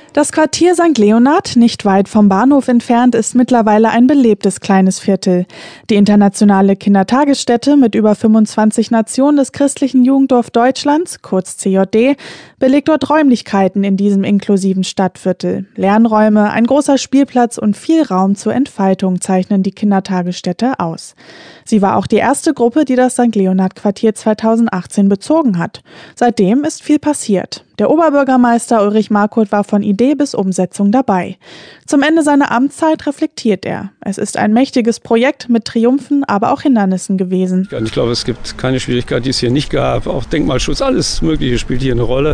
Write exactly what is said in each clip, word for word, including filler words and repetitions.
Das Quartier Sankt Leonhard, nicht weit vom Bahnhof entfernt, ist mittlerweile ein belebtes kleines Viertel. Die internationale Kindertagesstätte mit über fünfundzwanzig Nationen des christlichen Jugenddorf Deutschlands, kurz C J D, belegt dort Räumlichkeiten in diesem inklusiven Stadtviertel. Lernräume, ein großer Spielplatz und viel Raum zur Entfaltung zeichnen die Kindertagesstätte aus. Sie war auch die erste Gruppe, die das Sankt Leonhard-Quartier zweitausendachtzehn bezogen hat. Seitdem ist viel passiert. Der Oberbürgermeister Ulrich Markot war von Idee bis Umsetzung dabei. Zum Ende seiner Amtszeit reflektiert er: Es ist ein mächtiges Projekt mit Triumphen, aber auch Hindernissen gewesen. Ich glaube, es gibt keine Schwierigkeit, die es hier nicht gab. Auch Denkmalschutz, alles Mögliche spielt hier eine Rolle.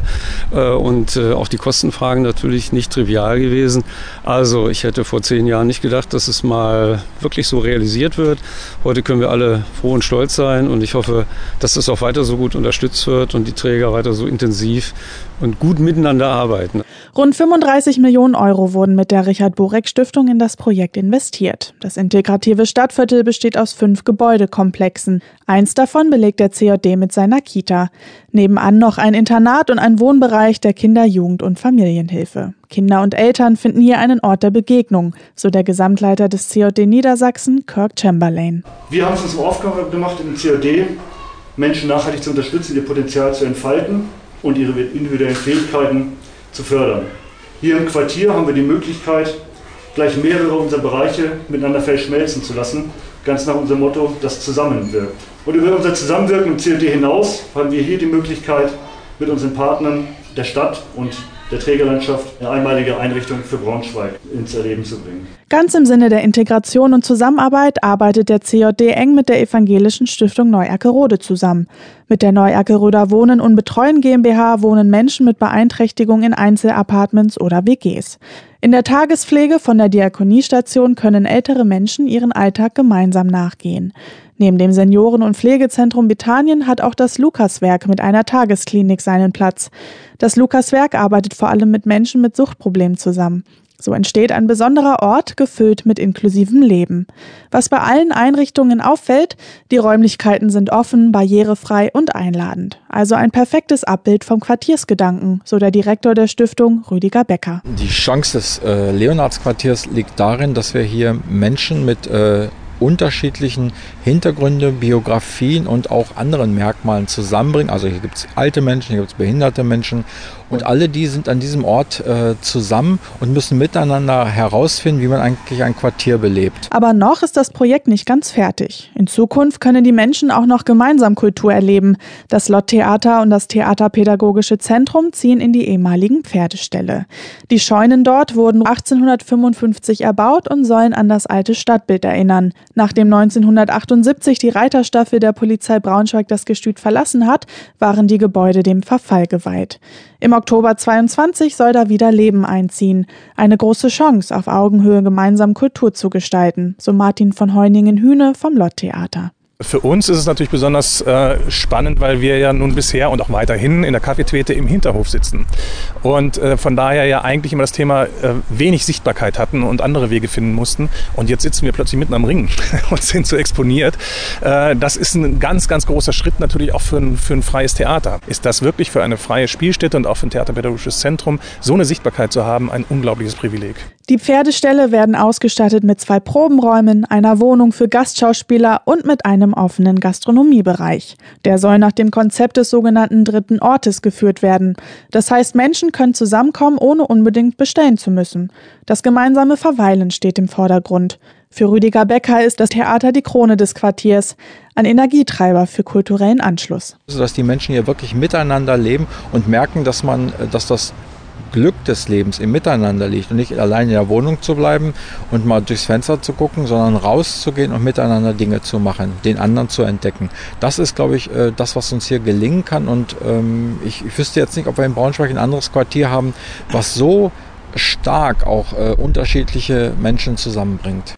Und auch die Kostenfragen natürlich nicht trivial gewesen. Also ich hätte vor zehn Jahren nicht gedacht, dass es mal wirklich so realisiert wird. Heute können wir alle froh und stolz sein und ich hoffe, dass das auch weiter so gut unterstützt wird und die Träger weiter so intensiv und gut miteinander arbeiten. Rund fünfunddreißig Millionen Euro wurden mit der Richard-Borek-Stiftung in das Projekt investiert. Das integrative Stadtviertel besteht aus fünf Gebäudekomplexen. Eins davon belegt der C J D mit seiner Kita. Nebenan noch ein Internat und ein Wohnbereich der Kinder-, Jugend- und Familienhilfe. Kinder und Eltern finden hier einen Ort der Begegnung, so der Gesamtleiter des C J D Niedersachsen, Kirk Chamberlain. Wir haben es uns zur Aufgabe gemacht, im C J D Menschen nachhaltig zu unterstützen, ihr Potenzial zu entfalten und ihre individuellen Fähigkeiten zu fördern. Hier im Quartier haben wir die Möglichkeit, gleich mehrere unserer Bereiche miteinander verschmelzen zu lassen, ganz nach unserem Motto, das Zusammenwirkt. Und über unser Zusammenwirken im C J D hinaus haben wir hier die Möglichkeit, mit unseren Partnern der Stadt und der Trägerlandschaft eine einmalige Einrichtung für Braunschweig ins Erleben zu bringen. Ganz im Sinne der Integration und Zusammenarbeit arbeitet der C J D eng mit der evangelischen Stiftung Neu-Erkerode zusammen. Mit der Neu-Erkeroder Wohnen und Betreuen GmbH wohnen Menschen mit Beeinträchtigung in Einzelapartments oder W Gs. In der Tagespflege von der Diakoniestation können ältere Menschen ihren Alltag gemeinsam nachgehen. Neben dem Senioren- und Pflegezentrum Bethanien hat auch das Lukaswerk mit einer Tagesklinik seinen Platz. Das Lukaswerk arbeitet vor allem mit Menschen mit Suchtproblemen zusammen. So entsteht ein besonderer Ort, gefüllt mit inklusivem Leben. Was bei allen Einrichtungen auffällt: Die Räumlichkeiten sind offen, barrierefrei und einladend. Also ein perfektes Abbild vom Quartiersgedanken, so der Direktor der Stiftung, Rüdiger Becker. Die Chance des äh, Leonhardsquartiers liegt darin, dass wir hier Menschen mit äh, unterschiedlichen Hintergründe, Biografien und auch anderen Merkmalen zusammenbringen. Also hier gibt es alte Menschen, hier gibt es behinderte Menschen und alle die sind an diesem Ort äh, zusammen und müssen miteinander herausfinden, wie man eigentlich ein Quartier belebt. Aber noch ist das Projekt nicht ganz fertig. In Zukunft können die Menschen auch noch gemeinsam Kultur erleben. Das Lott-Theater und das Theaterpädagogische Zentrum ziehen in die ehemaligen Pferdeställe. Die Scheunen dort wurden achtzehnhundertfünfundfünfzig erbaut und sollen an das alte Stadtbild erinnern. Nachdem neunzehnhundertachtundsiebzig die Reiterstaffel der Polizei Braunschweig das Gestüt verlassen hat, waren die Gebäude dem Verfall geweiht. Im Oktober zweiundzwanzig soll da wieder Leben einziehen. Eine große Chance, auf Augenhöhe gemeinsam Kultur zu gestalten, so Martin von Heuningen-Hühne vom Lott-Theater. Für uns ist es natürlich besonders äh, spannend, weil wir ja nun bisher und auch weiterhin in der Kaffeetwete im Hinterhof sitzen. Und äh, von daher ja eigentlich immer das Thema äh, wenig Sichtbarkeit hatten und andere Wege finden mussten. Und jetzt sitzen wir plötzlich mitten am Ring und sind so exponiert. Äh, das ist ein ganz, ganz großer Schritt natürlich auch für ein, für ein freies Theater. Ist das wirklich für eine freie Spielstätte und auch für ein theaterpädagogisches Zentrum, so eine Sichtbarkeit zu haben, ein unglaubliches Privileg. Die Pferdeställe werden ausgestattet mit zwei Probenräumen, einer Wohnung für Gastschauspieler und mit einem offenen Gastronomiebereich. Der soll nach dem Konzept des sogenannten dritten Ortes geführt werden. Das heißt, Menschen können zusammenkommen, ohne unbedingt bestellen zu müssen. Das gemeinsame Verweilen steht im Vordergrund. Für Rüdiger Becker ist das Theater die Krone des Quartiers, ein Energietreiber für kulturellen Anschluss. Also, dass die Menschen hier wirklich miteinander leben und merken, dass man, dass das Glück des Lebens im Miteinander liegt und nicht allein in der Wohnung zu bleiben und mal durchs Fenster zu gucken, sondern rauszugehen und miteinander Dinge zu machen, den anderen zu entdecken. Das ist, glaube ich, das, was uns hier gelingen kann und ähm, ich, ich wüsste jetzt nicht, ob wir in Braunschweig ein anderes Quartier haben, was so stark auch äh, unterschiedliche Menschen zusammenbringt.